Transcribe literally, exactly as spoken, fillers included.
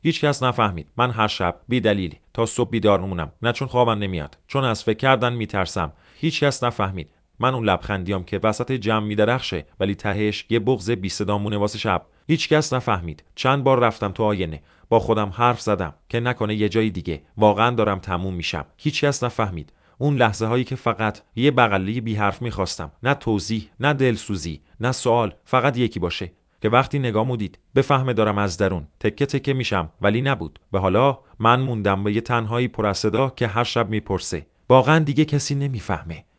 هیچ کس نفهمید. من هر شب بی دلیل تا صبح بیدار میمونم، نه چون خوابم نمیاد، چون از فکر کردن میترسم. هیچ کس نفهمید. من اون لبخندیام که وسط جمع میدرخشه ولی تهش یه بغض بی صدا مونه واسه شب. هیچ کس نفهمید. چند بار رفتم تو آینه، با خودم حرف زدم که نکنه یه جای دیگه واقعا دارم تموم میشم. هیچ کس نفهمید. اون لحظه هایی که فقط یه بغلی بی حرف میخواستم، نه توضیح، نه دلسوزی، نه سوال، فقط یکی باشه که وقتی نگامو دید بفهمه دارم از درون تکه تکه میشم. ولی نبود. به حالا من موندم به یه تنهایی پر از صدا که هر شب میپرسه واقعا دیگه کسی نمیفهمه؟